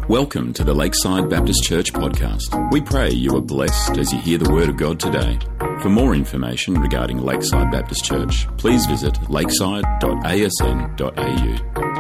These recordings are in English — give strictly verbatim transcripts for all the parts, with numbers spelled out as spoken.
Welcome to the Lakeside Baptist Church podcast. We pray you are blessed as you hear the Word of God today. For more information regarding Lakeside Baptist Church, please visit lakeside dot a s n dot a u.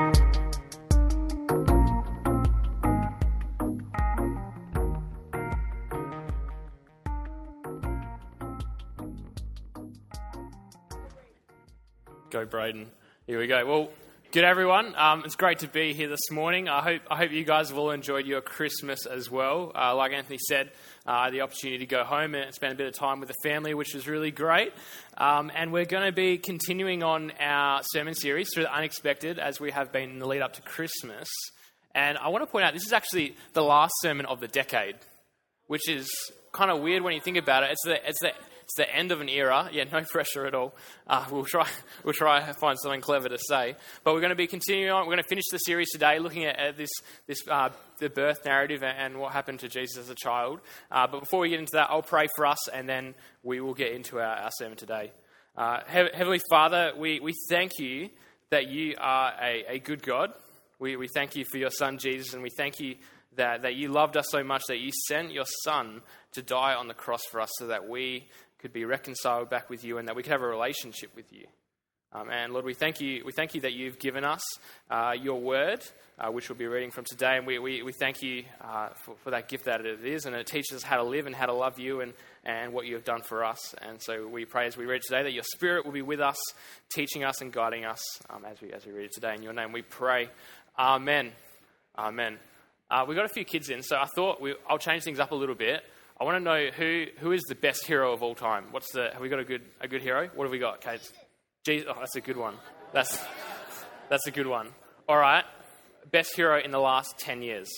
Go Braden. Here we go. Well, good everyone. Um, it's great to be here this morning. I hope I hope you guys have all enjoyed your Christmas as well. Uh, like Anthony said, uh, I had the opportunity to go home and spend a bit of time with the family, which was really great. Um, and we're going to be continuing on our sermon series through the unexpected, as we have been in the lead up to Christmas. And I want to point out, this is actually the last sermon of the decade, which is kind of weird when you think about it. It's the it's the It's the end of an era. Yeah, no pressure at all. Uh, we'll try we'll try to find something clever to say. But we're going to be continuing on. We're going to finish the series today looking at, at this, this uh, the birth narrative and what happened to Jesus as a child. Uh, but before we get into that, I'll pray for us and then we will get into our, our sermon today. Uh, He- Heavenly Father, we, we thank you that you are a, a good God. We, we thank you for your Son, Jesus, and we thank you that, that you loved us so much that you sent your Son to die on the cross for us so that we could be reconciled back with you and that we could have a relationship with you. Um, and Lord, we thank you We thank you that you've given us uh, your word, uh, which we'll be reading from today. And we, we, we thank you uh, for, for that gift that it is. And it teaches us how to live and how to love you and, and what you have done for us. And so we pray as we read today that your Spirit will be with us, teaching us and guiding us um, as we as we read it today. In your name we pray. Amen. Amen. Uh, we've got a few kids in, so I thought we, I'll change things up a little bit. I want to know who who is the best hero of all time. What's the? Have we got a good a good hero? What have we got, Kate? Jesus, oh, that's a good one. That's that's a good one. All right, best hero in the last ten years.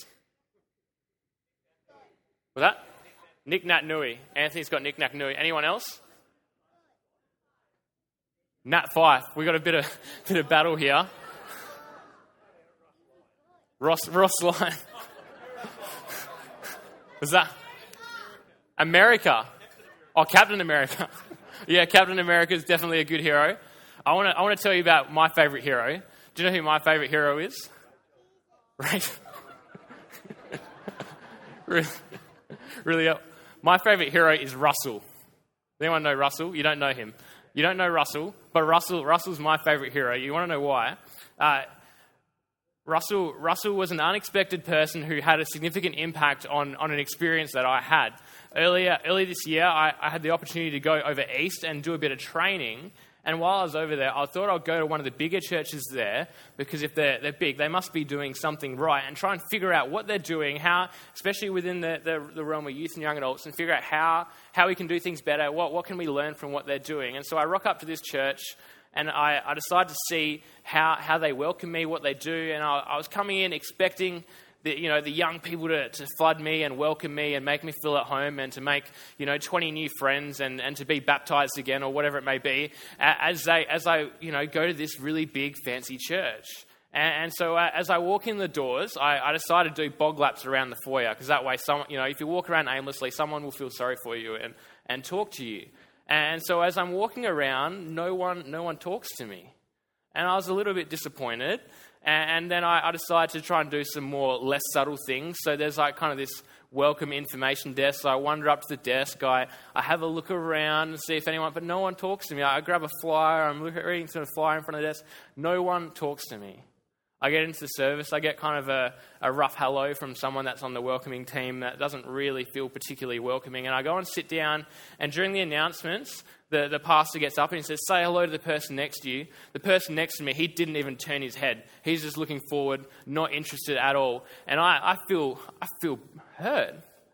Was that Nick Nat Nui? Anthony's got Nick Nat Nui. Anyone else? Nat Fife. We got a bit of bit of battle here. Ross Ross Lyon. Was that? America. Oh, Captain America. Yeah, Captain America is definitely a good hero. I want to I want to tell you about my favourite hero. Do you know who my favourite hero is? Right. really, really, uh, my favourite hero is Russell. Does anyone know Russell? You don't know him. You don't know Russell, but Russell Russell's my favourite hero. You want to know why? Uh, Russell Russell was an unexpected person who had a significant impact on, on an experience that I had. Earlier earlier this year, I, I had the opportunity to go over east and do a bit of training. And while I was over there, I thought I'd go to one of the bigger churches there, because if they're, they're big, they must be doing something right, and try and figure out what they're doing, how, especially within the, the, the realm of youth and young adults, and figure out how, how we can do things better, what, what can we learn from what they're doing. And so I rock up to this church, and I, I decided to see how, how they welcome me, what they do. And I, I was coming in expecting the, you know, the young people to, to flood me and welcome me and make me feel at home, and to make, you know, twenty new friends and, and to be baptized again, or whatever it may be, as they as I you know go to this really big fancy church. And, and so uh, as I walk in the doors, I, I decided to do bog laps around the foyer, because that way, someone, you know, if you walk around aimlessly, someone will feel sorry for you and, and talk to you. And so as I'm walking around, no one no one talks to me. And I was a little bit disappointed. And then I, I decided to try and do some more less subtle things. So there's like kind of this welcome information desk. So I wander up to the desk. I, I have a look around and see if anyone, but no one talks to me. I grab a flyer. I'm looking, reading some flyer in front of the desk. No one talks to me. I get into the service. I get kind of a, a rough hello from someone that's on the welcoming team that doesn't really feel particularly welcoming. And I go and sit down, and during the announcements, the, the pastor gets up and he says, "Say hello to the person next to you." The person next to me, he didn't even turn his head. He's just looking forward, not interested at all. And I, I feel I feel hurt.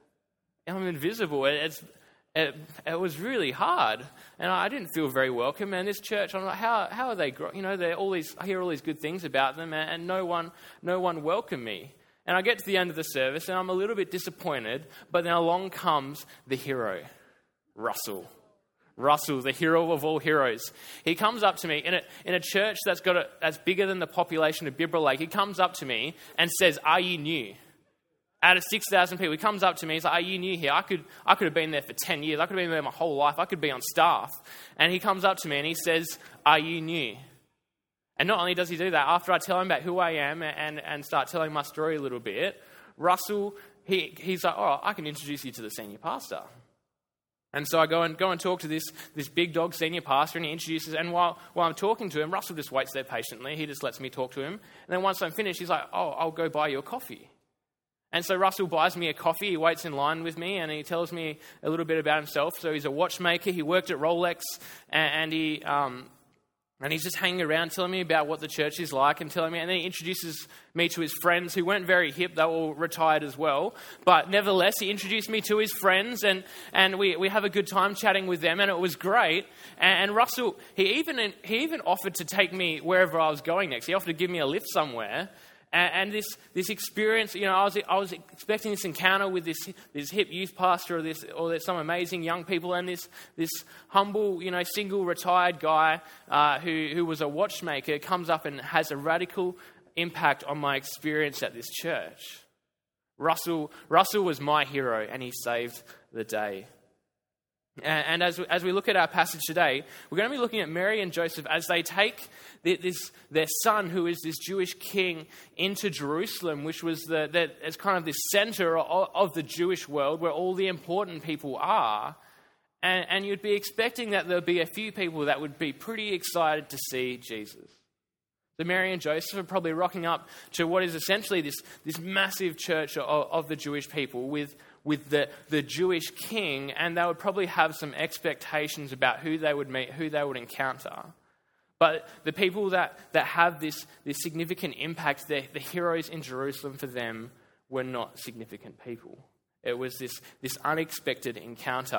I'm invisible. It's It, it was really hard, and I didn't feel very welcome. And this church, I'm like, how how are they? You know, they're all these. I hear all these good things about them, and, and no one no one welcomed me. And I get to the end of the service, and I'm a little bit disappointed. But then along comes the hero, Russell. Russell, the hero of all heroes. He comes up to me in a in a church that's got a, that's bigger than the population of Bibra Lake. He comes up to me and says, "Are you new?" Out of six thousand people, he comes up to me. He's like, "Are you new here? I could I could have been there for ten years. I could have been there my whole life. I could be on staff." And he comes up to me and he says, "Are you new?" And not only does he do that, after I tell him about who I am and, and start telling my story a little bit, Russell, he, he's like, oh, I can introduce you to the senior pastor. And so I go and go and talk to this, this big dog senior pastor, and he introduces, and while, while I'm talking to him, Russell just waits there patiently. He just lets me talk to him. And then once I'm finished, he's like, oh, I'll go buy you a coffee. And so Russell buys me a coffee. He waits in line with me, and he tells me a little bit about himself. So he's a watchmaker. He worked at Rolex, and, and he... Um, And he's just hanging around telling me about what the church is like and telling me, and then he introduces me to his friends who weren't very hip. They were all retired as well. But nevertheless, he introduced me to his friends, and, and we, we have a good time chatting with them, and it was great. And, and Russell, he even, he even offered to take me wherever I was going next. He offered to give me a lift somewhere. And, and this this experience, you know, I was I was expecting this encounter with this this hip youth pastor or this or there's some amazing young people, and this this humble, you know, single retired guy uh, who who was a watchmaker comes up and has a radical impact on my experience at this church. Russell Russell was my hero, and he saved the day. And as we, as we look at our passage today, we're going to be looking at Mary and Joseph as they take this, their son, who is this Jewish king, into Jerusalem, which was the, the it's kind of the center of, of the Jewish world where all the important people are. And, and you'd be expecting that there'd be a few people that would be pretty excited to see Jesus. So Mary and Joseph are probably rocking up to what is essentially this, this massive church of, of the Jewish people with with the, the Jewish king, and they would probably have some expectations about who they would meet, who they would encounter. But the people that, that have this, this significant impact, the, the heroes in Jerusalem for them, were not significant people. It was this, this unexpected encounter.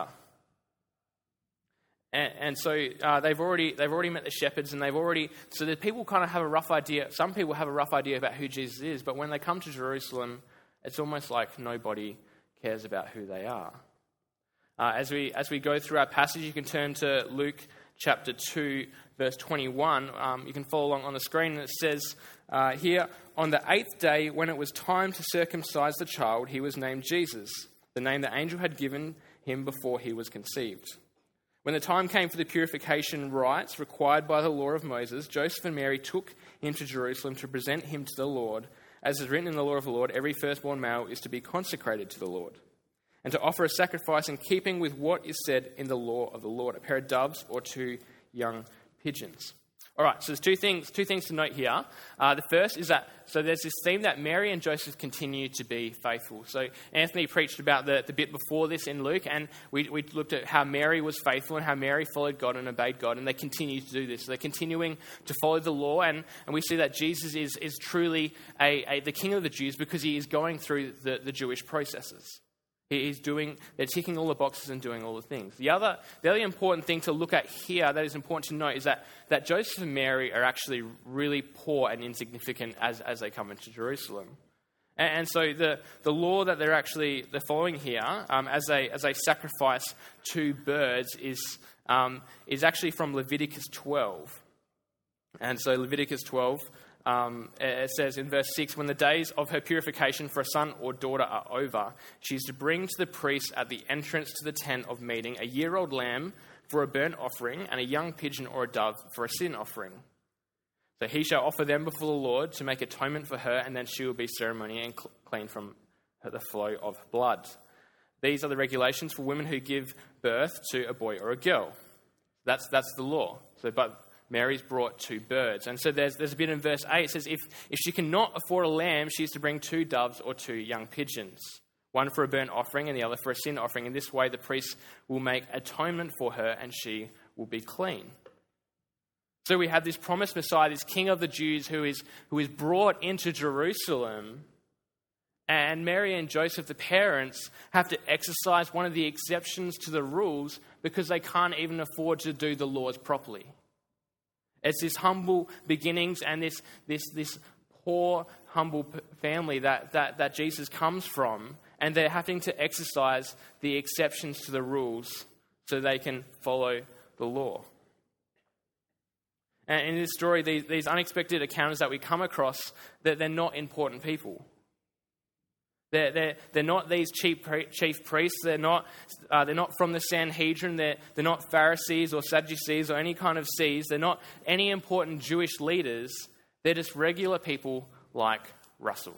And, and so uh, they've already they've already met the shepherds, and they've already so the people kind of have a rough idea. Some people have a rough idea about who Jesus is, but when they come to Jerusalem, it's almost like nobody cares about who they are. Uh, as we as we go through our passage, you can turn to Luke chapter two, verse twenty-one. Um, you can follow along on the screen, and it says uh, here, on the eighth day, when it was time to circumcise the child, he was named Jesus, the name the angel had given him before he was conceived. When the time came for the purification rites required by the law of Moses, Joseph and Mary took him to Jerusalem to present him to the Lord. As is written in the law of the Lord, every firstborn male is to be consecrated to the Lord, and to offer a sacrifice in keeping with what is said in the law of the Lord, a pair of doves or two young pigeons. All right, so there's two things two things to note here. Uh, the first is that, so there's this theme that Mary and Joseph continue to be faithful. So Anthony preached about the, the bit before this in Luke, and we, we looked at how Mary was faithful and how Mary followed God and obeyed God, and they continue to do this. So they're continuing to follow the law, and, and we see that Jesus is, is truly a, a, the king of the Jews because he is going through the, the Jewish processes. He's doing, they're ticking all the boxes and doing all the things. The other, the other important thing to look at here that is important to note is that, that Joseph and Mary are actually really poor and insignificant as, as they come into Jerusalem. And, and so the, the law that they're actually they're following here, um, as they as they sacrifice two birds, is um, is actually from Leviticus twelve. And so Leviticus twelve. Um, it says in verse six, when the days of her purification for a son or daughter are over, she is to bring to the priest at the entrance to the tent of meeting a year-old lamb for a burnt offering and a young pigeon or a dove for a sin offering. So he shall offer them before the Lord to make atonement for her, and then she will be ceremonial and clean from the flow of blood. These are the regulations for women who give birth to a boy or a girl. That's that's the law. So, but Mary's brought two birds. And so there's there's a bit in verse eight. It says, if, if she cannot afford a lamb, she is to bring two doves or two young pigeons, one for a burnt offering and the other for a sin offering. In this way, the priest will make atonement for her and she will be clean. So we have this promised Messiah, this King of the Jews who is who is brought into Jerusalem. And Mary and Joseph, the parents, have to exercise one of the exceptions to the rules because they can't even afford to do the laws properly. It's this humble beginnings and this this this poor, humble family that, that, that Jesus comes from, and they're having to exercise the exceptions to the rules so they can follow the law. And in this story, these, these unexpected encounters that we come across, that they're not important people. They're, they're, they're not these chief, chief priests. They're not, uh, they're not from the Sanhedrin. They're, they're not Pharisees or Sadducees or any kind of C's. They're not any important Jewish leaders. They're just regular people like Russell.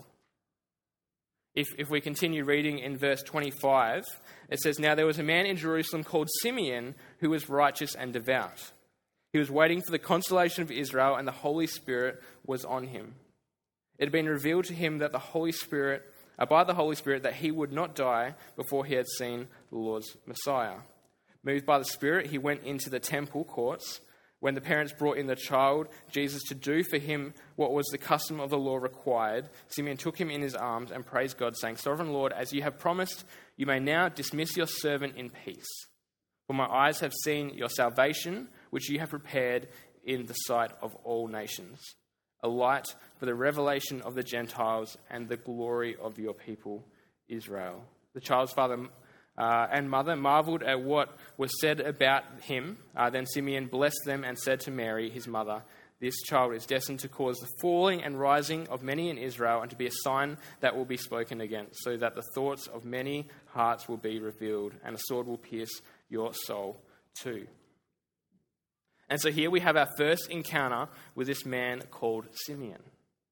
If, if we continue reading in verse twenty-five, it says, "Now there was a man in Jerusalem called Simeon who was righteous and devout. He was waiting for the consolation of Israel, and the Holy Spirit was on him. It had been revealed to him that the Holy Spirit, uh, by the Holy Spirit, that he would not die before he had seen the Lord's Messiah. Moved by the Spirit, he went into the temple courts. When the parents brought in the child, Jesus, to do for him what was the custom of the law required, Simeon took him in his arms and praised God, saying, 'Sovereign Lord, as you have promised, you may now dismiss your servant in peace. For my eyes have seen your salvation, which you have prepared in the sight of all nations, a light for the revelation of the Gentiles and the glory of your people, Israel.' The child's father uh, and mother marveled at what was said about him. Uh, then Simeon blessed them and said to Mary, his mother, 'This child is destined to cause the falling and rising of many in Israel, and to be a sign that will be spoken against, so that the thoughts of many hearts will be revealed, and a sword will pierce your soul too.'" And so here we have our first encounter with this man called Simeon.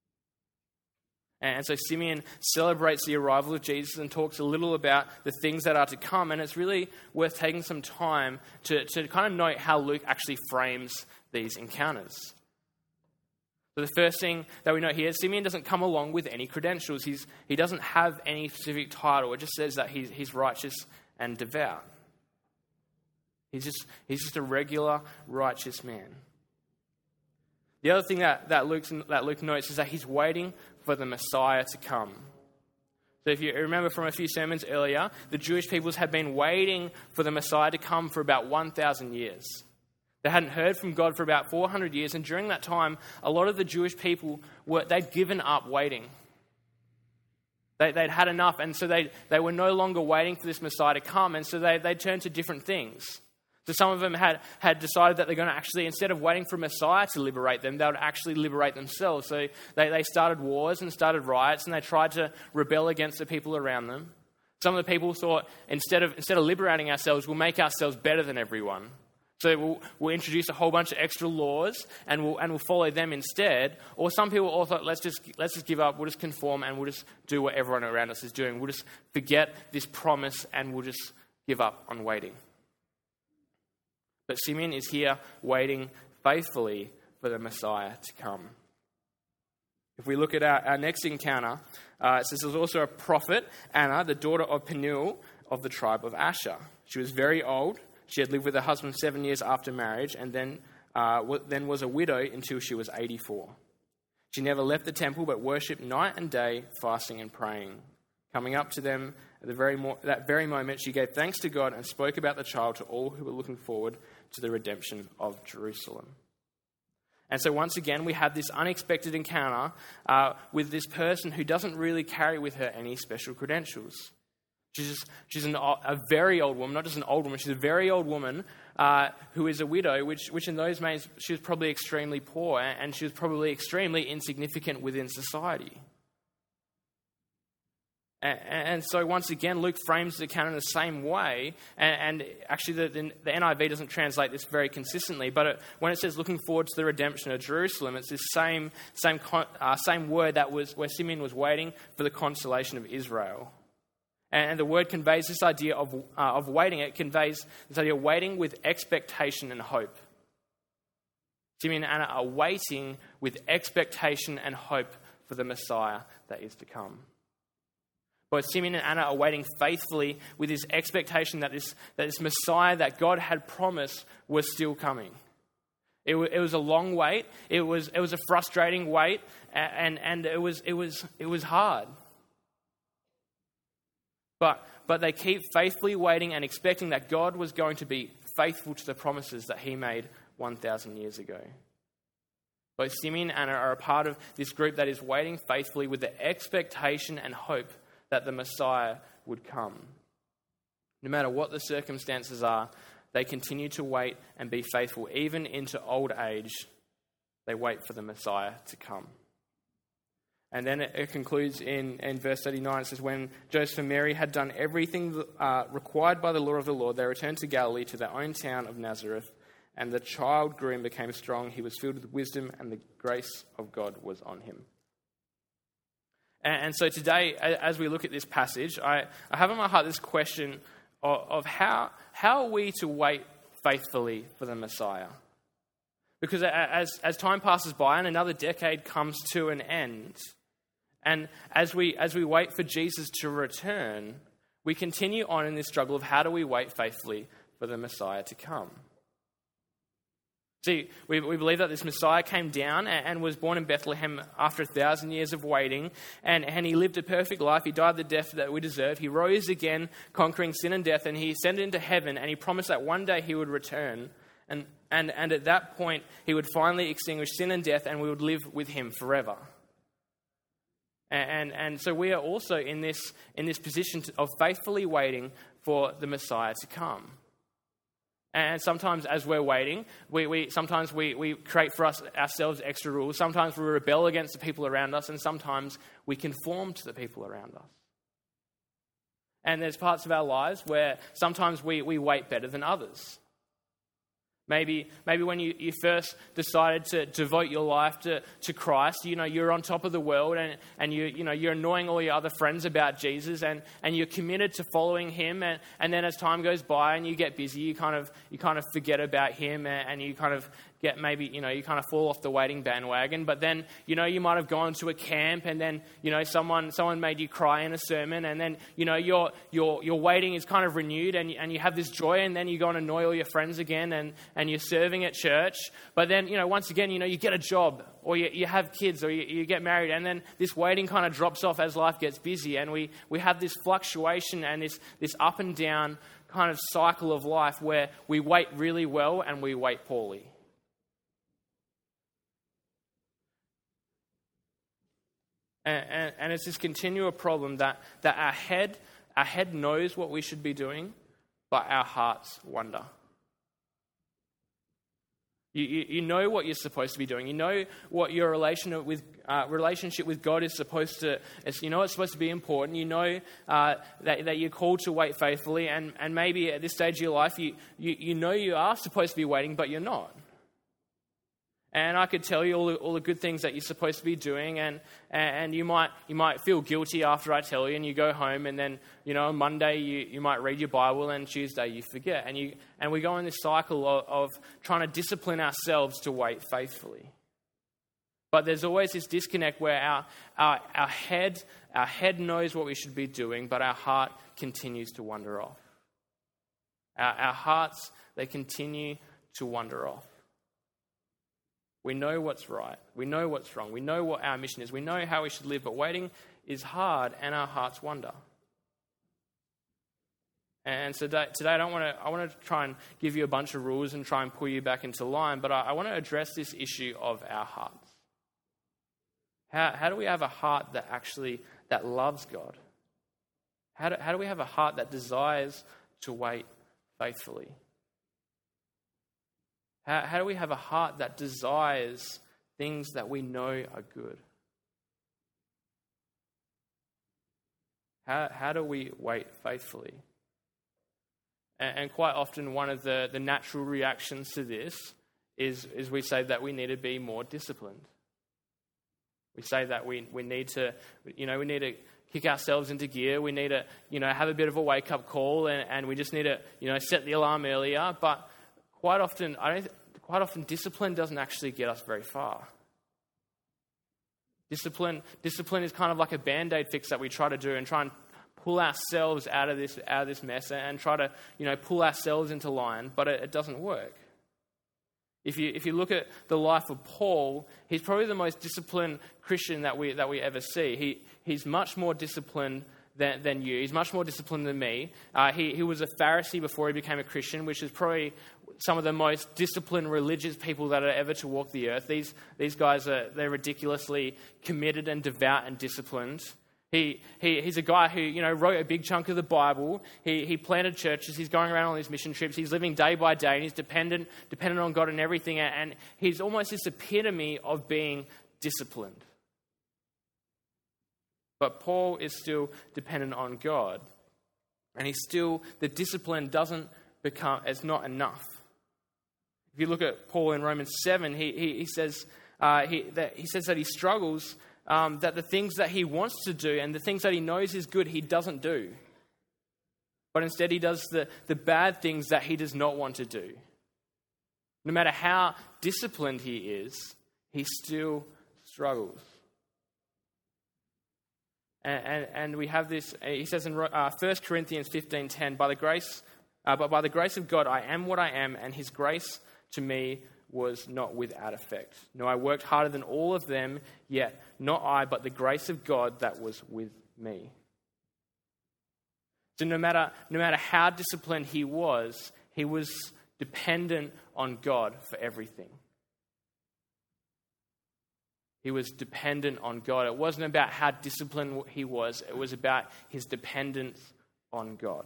And so Simeon celebrates the arrival of Jesus and talks a little about the things that are to come. And it's really worth taking some time to, to kind of note how Luke actually frames these encounters. So the first thing that we note here is Simeon doesn't come along with any credentials. He's, he doesn't have any specific title. It just says that he's, he's righteous and devout. He's just, he's just a regular, righteous man. The other thing that, that, Luke's, that Luke notes is that he's waiting for the Messiah to come. So if you remember from a few sermons earlier, the Jewish peoples had been waiting for the Messiah to come for about one thousand years. They hadn't heard from God for about four hundred years, and during that time, a lot of the Jewish people, were they'd given up waiting. They, they'd had enough, and so they, they were no longer waiting for this Messiah to come, and so they, they turned to different things. So some of them had, had decided that they're going to actually, instead of waiting for Messiah to liberate them, they would actually liberate themselves. So they, they started wars and started riots, and they tried to rebel against the people around them. Some of the people thought, instead of instead of liberating ourselves, we'll make ourselves better than everyone. So we'll, we'll introduce a whole bunch of extra laws, and we'll and we'll follow them instead. Or some people all thought, let's just let's just give up, we'll just conform, and we'll just do what everyone around us is doing. We'll just forget this promise, and we'll just give up on waiting. But Simeon is here waiting faithfully for the Messiah to come. If we look at our, our next encounter, uh, it says there was also a prophet, Anna, the daughter of Penuel of the tribe of Asher. She was very old. She had lived with her husband seven years after marriage, and then, uh, w- then was a widow until she was eighty-four. She never left the temple but worshipped night and day, fasting and praying. Coming up to them at the very mo- that very moment, she gave thanks to God and spoke about the child to all who were looking forward to the redemption of Jerusalem. And so once again, we have this unexpected encounter uh, with this person who doesn't really carry with her any special credentials. She's just, she's an, a very old woman, not just an old woman, she's a very old woman uh, who is a widow, which, which in those days, she was probably extremely poor, and she was probably extremely insignificant within society. And so once again, Luke frames the account in the same way, and actually the, the N I V doesn't translate this very consistently, but it, when it says looking forward to the redemption of Jerusalem, it's this same same uh, same word that was where Simeon was waiting for the consolation of Israel. And the word conveys this idea of uh, of waiting. It conveys this idea of waiting with expectation and hope. Simeon and Anna are waiting with expectation and hope for the Messiah that is to come. Both Simeon and Anna are waiting faithfully with this expectation that this, that this Messiah that God had promised was still coming. It, w- it was a long wait. It was it was a frustrating wait, and and it was it was it was hard. But but they keep faithfully waiting and expecting that God was going to be faithful to the promises that He made one thousand years ago. Both Simeon and Anna are a part of this group that is waiting faithfully with the expectation and hope that the Messiah would come. No matter what the circumstances are, they continue to wait and be faithful. Even into old age, they wait for the Messiah to come. And then it, it concludes in, in verse thirty-nine. It says, when Joseph and Mary had done everything uh, required by the law of the Lord, they returned to Galilee, to their own town of Nazareth. And the child grew and became strong. He was filled with wisdom, and the grace of God was on him. And, and so today, as we look at this passage, I, I have in my heart this question of, of how, how are we to wait faithfully for the Messiah? Because as, as time passes by and another decade comes to an end, and as we as we wait for Jesus to return, we continue on in this struggle of how do we wait faithfully for the Messiah to come. See, we, we believe that this Messiah came down and, and was born in Bethlehem after a thousand years of waiting, and, and he lived a perfect life. He died the death that we deserve. He rose again, conquering sin and death, and he ascended into heaven, and he promised that one day he would return, and, and, and at that point he would finally extinguish sin and death, and we would live with him forever. And, and, and so we are also in this, in this position of faithfully waiting for the Messiah to come. And sometimes as we're waiting, we, we sometimes we, we create for us ourselves extra rules. Sometimes we rebel against the people around us, and sometimes we conform to the people around us. And there's parts of our lives where sometimes we, we wait better than others. Maybe maybe when you, you first decided to devote your life to, to Christ, you know, you're on top of the world, and, and you you know you're annoying all your other friends about Jesus, and, and you're committed to following him, and, and then as time goes by and you get busy, you kind of you kind of forget about him, and, and you kind of get maybe, you know, you kind of fall off the waiting bandwagon. But then, you know, you might have gone to a camp, and then, you know, someone someone made you cry in a sermon, and then, you know, your your your waiting is kind of renewed, and and you have this joy, and then you go and annoy all your friends again, and, and you're serving at church. But then, you know, once again, you know, you get a job, or you, you have kids, or you, you get married, and then this waiting kind of drops off as life gets busy, and we, we have this fluctuation and this this up and down kind of cycle of life where we wait really well and we wait poorly. And, and, and it's this continual problem that, that our head our head knows what we should be doing, but our hearts wonder. You, you, you know what you're supposed to be doing. You know what your relation with, uh, relationship with God is supposed to. You know it's supposed to be important. You know uh, that, that you're called to wait faithfully, and, and maybe at this stage of your life, you, you, you know you are supposed to be waiting, but you're not. And I could tell you all the, all the good things that you're supposed to be doing, and and you might you might feel guilty after I tell you, and you go home, and then, you know, on Monday you, you might read your Bible, and Tuesday you forget, and you and we go in this cycle of, of trying to discipline ourselves to wait faithfully. But there's always this disconnect where our our our head our head knows what we should be doing, but our heart continues to wander off. Our, our hearts, they continue to wander off. We know what's right. We know what's wrong. We know what our mission is. We know how we should live, but waiting is hard, and our hearts wander. And so today, today I don't want to. I want to try and give you a bunch of rules and try and pull you back into line, but I, I want to address this issue of our hearts. How how do we have a heart that actually that loves God? How do, how do we have a heart that desires to wait faithfully? How, how do we have a heart that desires things that we know are good? How, how do we wait faithfully? And, and quite often one of the, the natural reactions to this is, is we say that we need to be more disciplined. We say that we, we need to, you know, we need to kick ourselves into gear. We need to, you know, have a bit of a wake-up call, and, and we just need to, you know, set the alarm earlier. But Quite often, I don't. Quite often, discipline doesn't actually get us very far. Discipline, discipline is kind of like a band-aid fix that we try to do and try and pull ourselves out of this, out of this mess, and try to, you know, pull ourselves into line. But it, it doesn't work. If you if you look at the life of Paul, he's probably the most disciplined Christian that we that we ever see. He he's much more disciplined Than, than you. He's much more disciplined than me. Uh, he, he was a Pharisee before he became a Christian, which is probably some of the most disciplined religious people that are ever to walk the earth. These these guys are they're ridiculously committed and devout and disciplined. He he he's a guy who, you know, wrote a big chunk of the Bible. He he planted churches. He's going around on these mission trips. He's living day by day, and he's dependent dependent on God and everything. And he's almost this epitome of being disciplined. But Paul is still dependent on God. And he's still, the discipline doesn't become, it's not enough. If you look at Paul in Romans seven, he, he, he says uh, he, that, he says that he struggles, um, that the things that he wants to do and the things that he knows is good, he doesn't do. But instead he does the, the bad things that he does not want to do. No matter how disciplined he is, he still struggles. And, and, and we have this, he says in uh, First Corinthians fifteen ten, by the grace, uh, but by the grace of God, I am what I am, and his grace to me was not without effect. No, I worked harder than all of them, yet not I, but the grace of God that was with me. So no matter, no matter how disciplined he was, he was dependent on God for everything. He was dependent on God. It wasn't about how disciplined he was. It was about his dependence on God.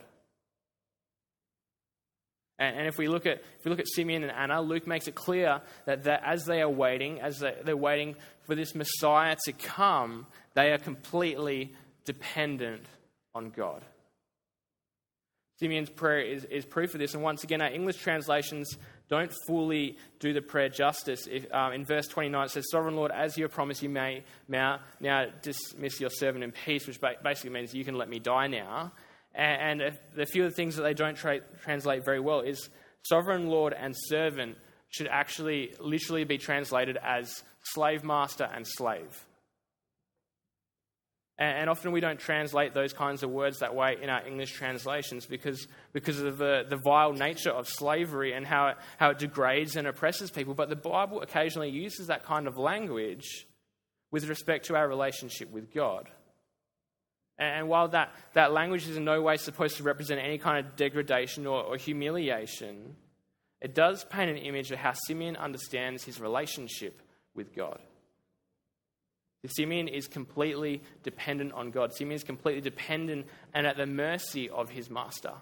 And, and if we look at if we look at Simeon and Anna, Luke makes it clear that, that as they are waiting, as they, they're waiting for this Messiah to come, they are completely dependent on God. Simeon's prayer is, is proof of this. And once again, our English translations don't fully do the prayer justice. If, um, in verse twenty-nine, it says, Sovereign Lord, as you have promised, you may now, now dismiss your servant in peace, which basically means you can let me die now. And, and the few of the things that they don't tra- translate very well is Sovereign Lord and servant should actually literally be translated as slave master and slave. And often we don't translate those kinds of words that way in our English translations because, because of the, the vile nature of slavery and how it, how it degrades and oppresses people. But the Bible occasionally uses that kind of language with respect to our relationship with God. And while that, that language is in no way supposed to represent any kind of degradation or, or humiliation, it does paint an image of how Simeon understands his relationship with God. Simeon is completely dependent on God. Simeon is completely dependent and at the mercy of his master.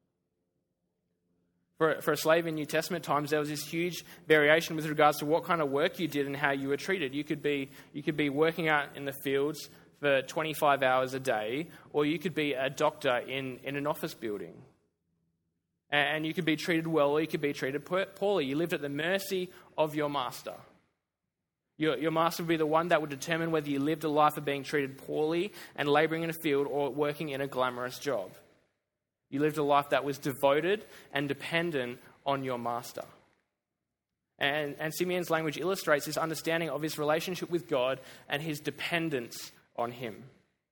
For, for a slave in New Testament times, there was this huge variation with regards to what kind of work you did and how you were treated. You could be, you could be working out in the fields for twenty-five hours a day, or you could be a doctor in, in an office building. And you could be treated well, or you could be treated poorly. You lived at the mercy of your master. Your, your master would be the one that would determine whether you lived a life of being treated poorly and labouring in a field or working in a glamorous job. You lived a life that was devoted and dependent on your master. And, and Simeon's language illustrates this understanding of his relationship with God and his dependence on him.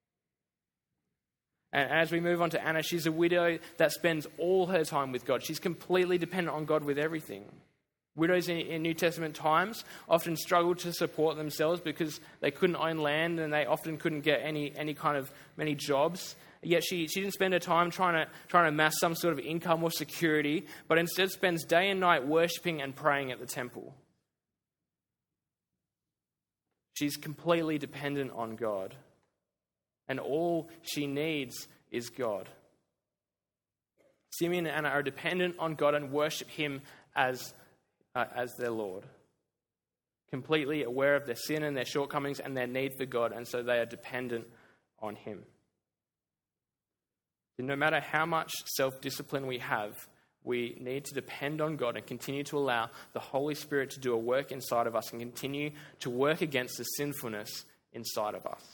And as we move on to Anna, she's a widow that spends all her time with God. She's completely dependent on God with everything. Widows in, in New Testament times often struggled to support themselves because they couldn't own land and they often couldn't get any any kind of many jobs. Yet she, she didn't spend her time trying to trying to amass some sort of income or security, but instead spends day and night worshipping and praying at the temple. She's completely dependent on God, and all she needs is God. Simeon and Anna are dependent on God and worship Him as Uh, as their Lord, completely aware of their sin and their shortcomings and their need for God, and so they are dependent on Him. And no matter how much self-discipline we have, we need to depend on God and continue to allow the Holy Spirit to do a work inside of us and continue to work against the sinfulness inside of us.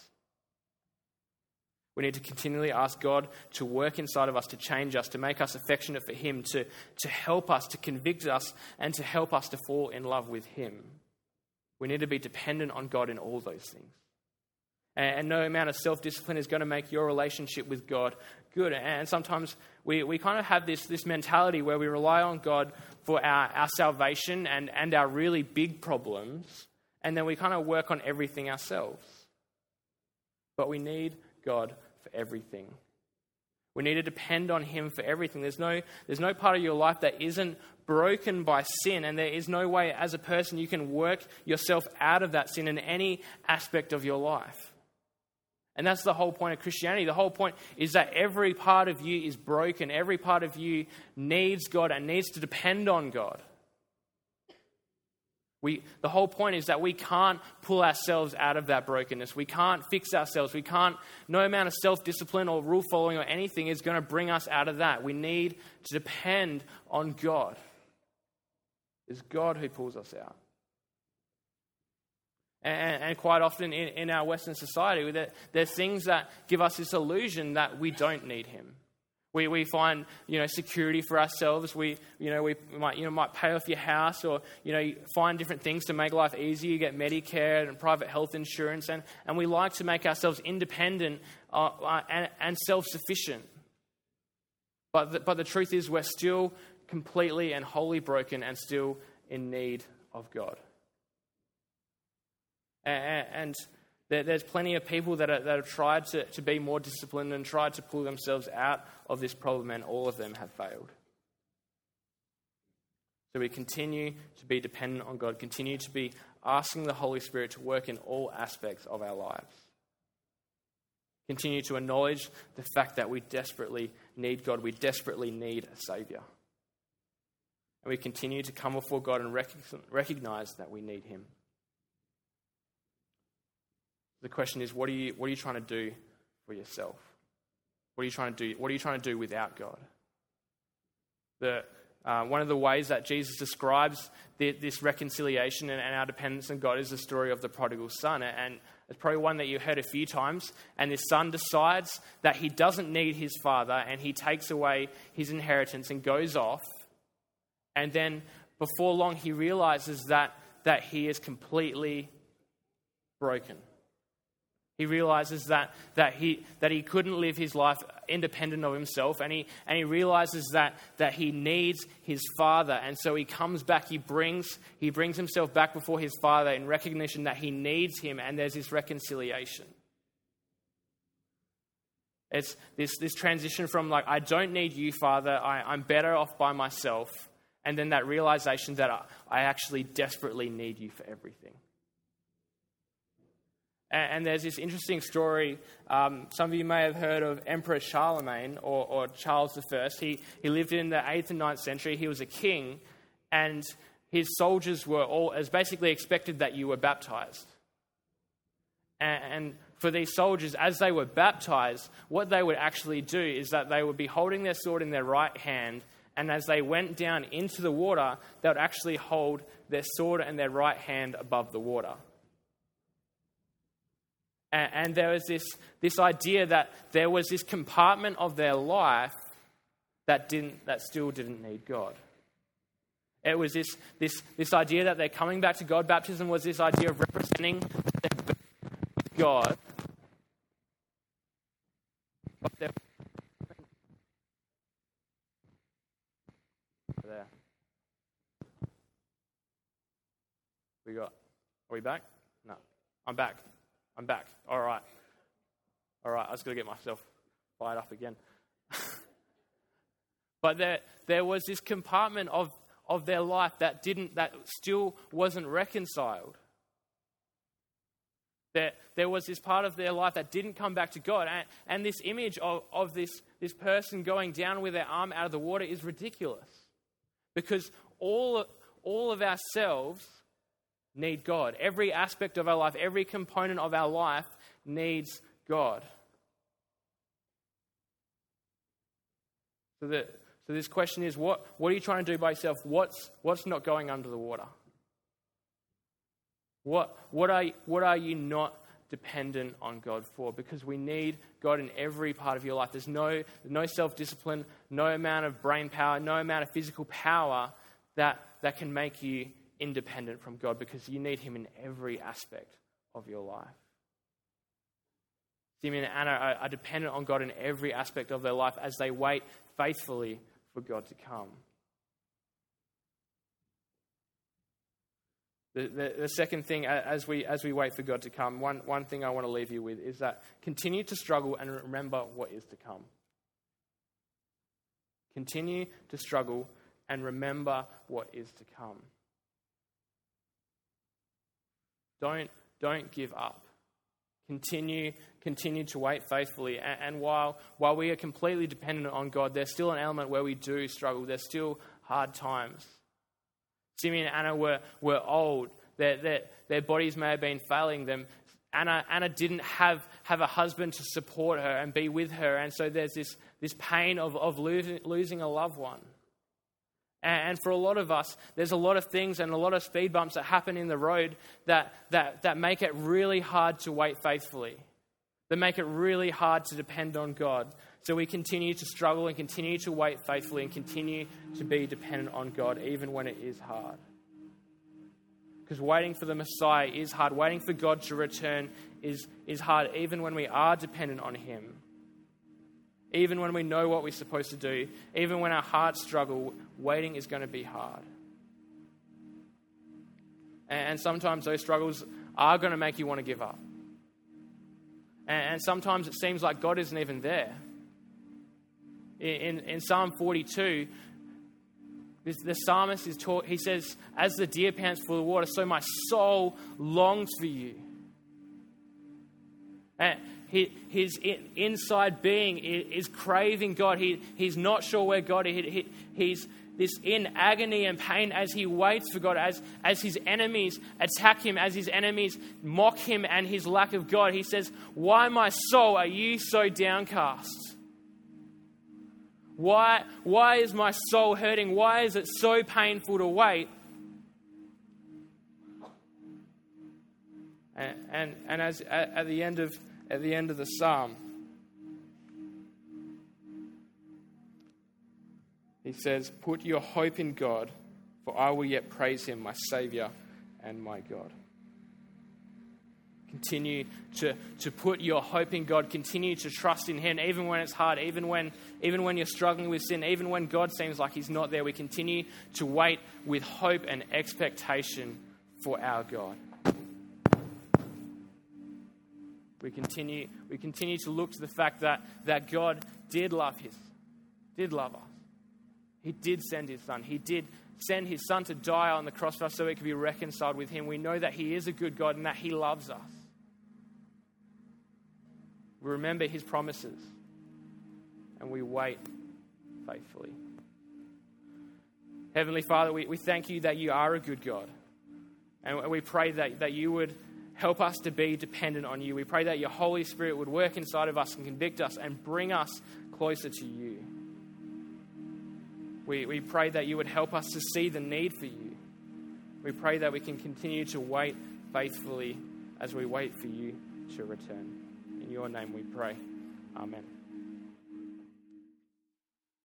We need to continually ask God to work inside of us, to change us, to make us affectionate for Him, to, to help us, to convict us, and to help us to fall in love with Him. We need to be dependent on God in all those things. And, and no amount of self-discipline is going to make your relationship with God good. And sometimes we, we kind of have this, this mentality where we rely on God for our, our salvation and, and our really big problems, and then we kind of work on everything ourselves. But we need God for everything. We need to depend on Him for everything. There's no, there's no part of your life that isn't broken by sin, and there is no way as a person you can work yourself out of that sin in any aspect of your life. And that's the whole point of Christianity. The whole point is that every part of you is broken. Every part of you needs God and needs to depend on God. We, the whole point is that we can't pull ourselves out of that brokenness. We can't fix ourselves. We can't, no amount of self-discipline or rule following or anything is going to bring us out of that. We need to depend on God. It's God who pulls us out. And, and quite often in, in our Western society, there, there's things that give us this illusion that we don't need him. We we find, you know, security for ourselves. We you know we might you know might pay off your house, or you know find different things to make life easier. You get Medicare and private health insurance, and, and we like to make ourselves independent uh, uh, and, and self-sufficient. But the, but the truth is, we're still completely and wholly broken, and still in need of God. And, and there's plenty of people that, are, that have tried to, to be more disciplined and tried to pull themselves out of this problem, and all of them have failed. So we continue to be dependent on God, continue to be asking the Holy Spirit to work in all aspects of our lives. Continue to acknowledge the fact that we desperately need God, we desperately need a Saviour. And we continue to come before God and recognize that we need him. The question is, what are you what are you trying to do for yourself? What are you trying to do? What are you trying to do without God? The uh, one of the ways that Jesus describes the, this reconciliation and, and our dependence on God is the story of the prodigal son, and it's probably one that you heard a few times. And this son decides that he doesn't need his father, and he takes away his inheritance and goes off. And then, before long, he realizes that that he is completely broken. He realizes that that he that he couldn't live his life independent of himself, and he and he realizes that that he needs his father, and so he comes back. He brings he brings himself back before his father in recognition that he needs him, and there's this reconciliation. It's this this transition from like, I don't need you, Father. I, I'm better off by myself, and then that realization that I, I actually desperately need you for everything. And there's this interesting story. Um, some of you may have heard of Emperor Charlemagne or, or Charles the First. He he lived in the eighth and ninth century. He was a king, and his soldiers were all as basically expected that you were baptized. And, and for these soldiers, as they were baptized, what they would actually do is that they would be holding their sword in their right hand, and as they went down into the water, they would actually hold their sword and their right hand above the water. And there was this, this idea that there was this compartment of their life that didn't that still didn't need God. It was this this this idea that they're coming back to God. Baptism was this idea of representing God. But there. We got. Are we back? No, I'm back. I'm back. All right. All right, I was going to get myself fired up again. But there there was this compartment of, of their life that didn't that still wasn't reconciled. There, there was this part of their life that didn't come back to God. And, and this image of, of this, this person going down with their arm out of the water is ridiculous. Because all, all of ourselves need God. Every aspect of our life, every component of our life needs God. So, the, so this question is, what, what are you trying to do by yourself? What's, what's not going under the water? What, what, are, what are you not dependent on God for? Because we need God in every part of your life. There's no, no self-discipline, no amount of brain power, no amount of physical power that, that can make you independent from God, because you need him in every aspect of your life. Simeon and Anna are, are dependent on God in every aspect of their life as they wait faithfully for God to come. The, the, the second thing, as we as we wait for God to come, one, one thing I want to leave you with is that continue to struggle and remember what is to come. Continue to struggle and remember what is to come. Don't, don't give up. Continue, continue to wait faithfully. And, and while, while we are completely dependent on God, there's still an element where we do struggle. There's still hard times. Simeon and Anna were, were old. Their, their, their bodies may have been failing them. Anna, Anna didn't have, have a husband to support her and be with her. And so there's this, this pain of, of losing, losing a loved one. And, and for a lot of us, there's a lot of things and a lot of speed bumps that happen in the road that, that, that make it really hard to wait faithfully. That make it really hard to depend on God. So we continue to struggle and continue to wait faithfully and continue to be dependent on God even when it is hard. Because waiting for the Messiah is hard. Waiting for God to return is, is hard even when we are dependent on Him. Even when we know what we're supposed to do. Even when our hearts struggle, waiting is going to be hard. And, and sometimes those struggles are going to make you want to give up. And, and sometimes it seems like God isn't even there. In, in, in Psalm forty-two, the psalmist is taught, he says, as the deer pants for the water, so my soul longs for you. And his inside being is craving God. He, he's not sure where God is. He, he's this in agony and pain as he waits for God, as, as his enemies attack him, as his enemies mock him and his lack of God. He says, why, my soul, are you so downcast? Why, why is my soul hurting? Why is it so painful to wait? And and, and as at, at the end of at the end of the psalm, he says, "Put your hope in God, for I will yet praise Him, my Saviour and my God." Continue to, to put your hope in God. Continue to trust in Him, even when it's hard, even when even when you're struggling with sin, even when God seems like He's not there. We continue to wait with hope and expectation for our God. We continue we continue to look to the fact that, that God did love His, did love us. He did send His Son. He did send His Son to die on the cross for us so we could be reconciled with Him. We know that He is a good God and that He loves us. We remember His promises and we wait faithfully. Heavenly Father, we, we thank You that You are a good God. And we pray that, that You would help us to be dependent on You. We pray that Your Holy Spirit would work inside of us and convict us and bring us closer to You. We, we pray that You would help us to see the need for You. We pray that we can continue to wait faithfully as we wait for You to return. In Your name we pray. Amen.